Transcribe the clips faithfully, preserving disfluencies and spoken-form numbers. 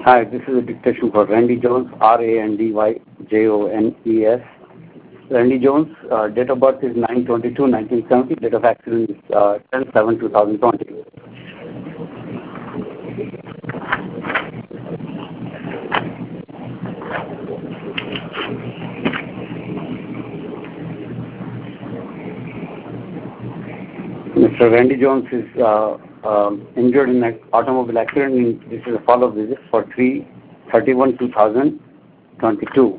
Hi, this is a dictation for Randy Jones, R A N D Y J O N E S. Randy Jones, uh, date of birth is nine twenty-two nineteen seventy, date of accident is uh, ten seven two thousand twenty. Mister Randy Jones is uh, um, injured in an automobile accident. This is a follow-up visit for three thirty-one two thousand twenty-two.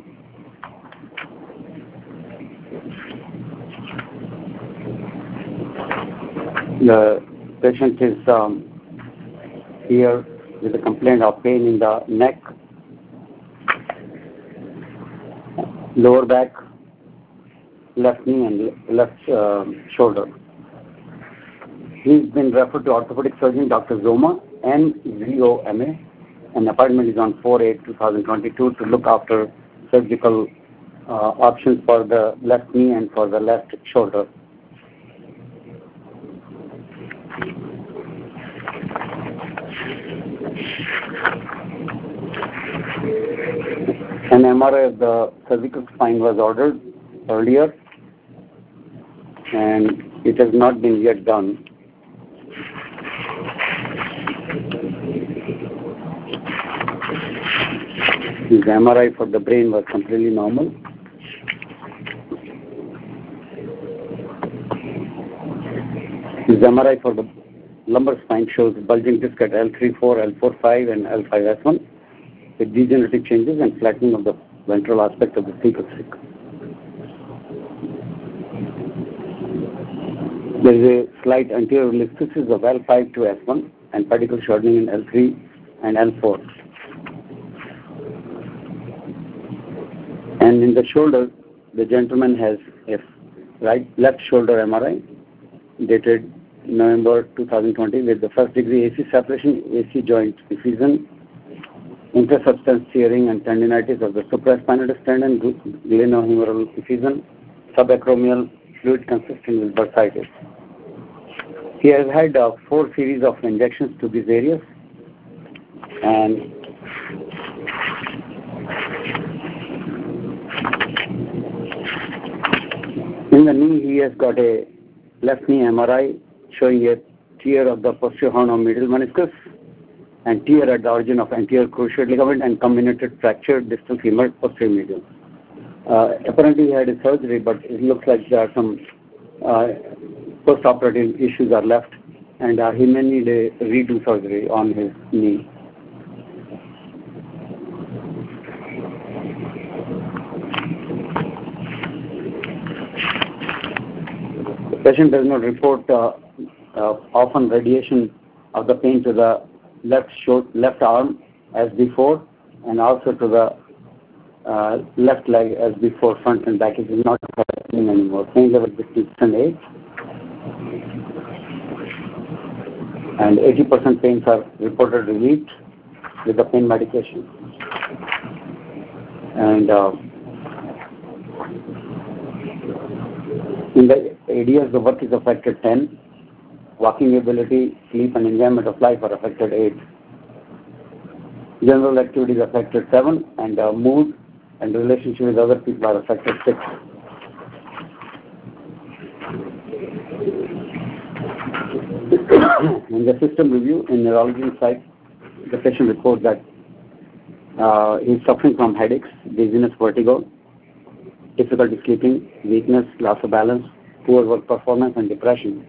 The patient is um, here with a complaint of pain in the neck, lower back, left knee and left uh, shoulder. He's been referred to orthopedic surgeon Doctor Zoma, N Z O M A. An appointment is on four eight two thousand twenty-two to look after surgical uh, options for the left knee and for the left shoulder. An M R I of the cervical spine was ordered earlier and it has not been yet done. His M R I for the brain was completely normal. His M R I for the lumbar spine shows bulging disc at L three four, L four five and L five S one with degenerative changes and flattening of the ventral aspect of the cerebral stick. There is a slight anterior listhesis of L five to S one and pedicle shortening in L three and L four. And in the shoulder, the gentleman has a right left shoulder M R I dated November two thousand twenty with the first degree A C separation, A C joint effusion, intersubstance tearing and tendinitis of the supraspinal tendon, glenohumeral effusion, subacromial fluid consistent with bursitis. He has had uh, four series of injections to these areas, and in the knee he has got a left knee M R I showing a tear of the posterior horn of medial meniscus and tear at the origin of anterior cruciate ligament and comminuted fracture distal femur posterior medial. Uh, apparently he had a surgery, but it looks like there are some uh, post-operative issues are left, and uh, he may need a redo surgery on his knee. The patient does not report uh, uh, often radiation of the pain to the left short, left arm as before, and also to the uh, left leg as before, front and back. It is not happening anymore. Pain level fifty percent eight, and eighty percent pains are reported relieved with the pain medication. And uh, in the A D S, the work is affected ten. Walking ability, sleep and enjoyment of life are affected eight. General activities affected seven, and uh, mood and relationship with other people are affected six. In the system review, in neurology side, the patient reports that uh, he is suffering from headaches, dizziness, vertigo, difficulty sleeping, weakness, loss of balance, poor work performance and depression.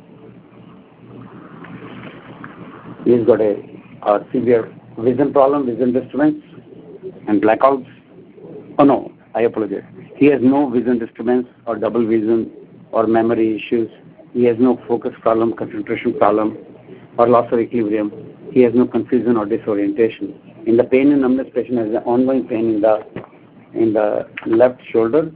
He's got a, a severe vision problem, vision disturbance, and blackouts. Oh no, I apologize. He has no vision disturbance or double vision or memory issues. He has no focus problem, concentration problem, or loss of equilibrium. He has no confusion or disorientation. In the pain and numbness, patient has an ongoing pain in the in the left shoulder.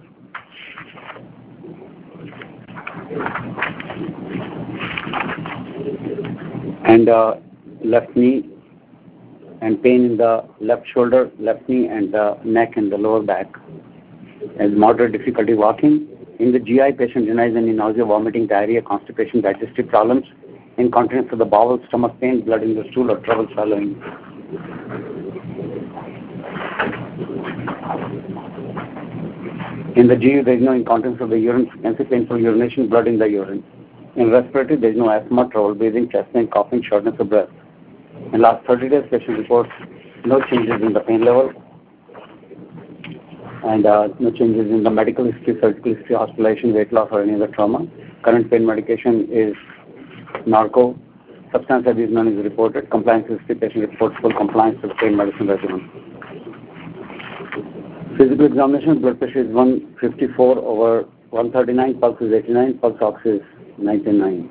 And uh, left knee, and pain in the left shoulder, left knee, and the neck and the lower back. Has moderate difficulty walking. In the G I, patient denies any nausea, vomiting, diarrhea, constipation, digestive problems, incontinence of the bowel, stomach pain, blood in the stool, or trouble swallowing. In the G U, there is no incontinence of the urine, frequency, painful urination, blood in the urine. In respiratory, there is no asthma, trouble breathing, chest pain, coughing, shortness of breath. In last thirty days, patient reports no changes in the pain level and uh, no changes in the medical history, surgical history, hospitalization, weight loss, or any other trauma. Current pain medication is narco. Substance abuse none is reported. Compliance history, patient reports full compliance with pain medicine regimen. Physical examination, blood pressure is one fifty-four over one thirty-nine, pulse is eighty-nine, pulse ox is ninety-nine.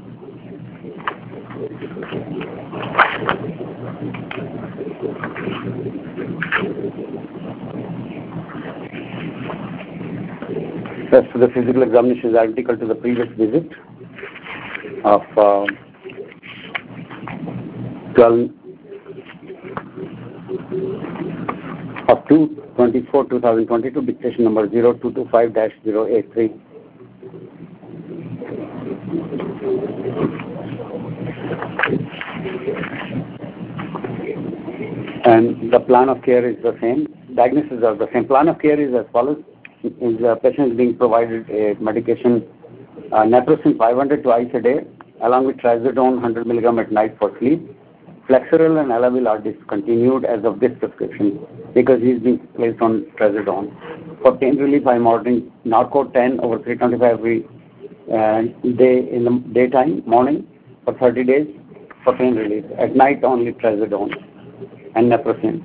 Rest of the physical examination is identical to the previous visit of uh, twelve of two twenty-four two thousand twenty-two, dictation number zero two two five dash zero eight three. And the plan of care is the same. Diagnosis are the same. Plan of care is as follows. Is the patient is being provided a medication, uh, naproxen five hundred twice a day, along with trazodone one hundred milligram at night for sleep. Flexeril and Elavil are discontinued as of this prescription because he is being placed on trazodone. For pain relief, I am ordering Narco ten over three twenty-five every uh, day in the daytime, morning, for thirty days for pain relief. At night, only trazodone and naproxen.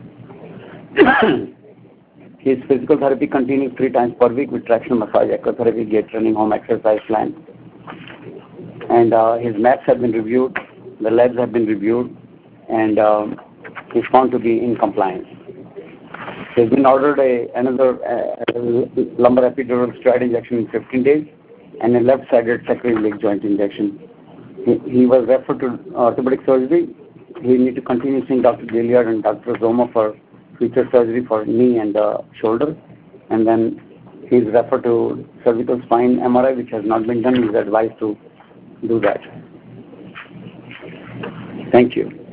His physical therapy continues three times per week with traction massage, ecotherapy, gait training, home exercise plan. And uh, his maps have been reviewed, the labs have been reviewed, and um, he's found to be in compliance. He's been ordered a, another uh, lumbar epidural steroid injection in fifteen days and a left-sided sacroiliac joint injection. He, he was referred to orthopedic surgery. He need to continue seeing Doctor Gilliard and Doctor Zoma for future surgery for knee and uh, shoulder, and then he's referred to cervical spine M R I, which has not been done. He's advised to do that. Thank you.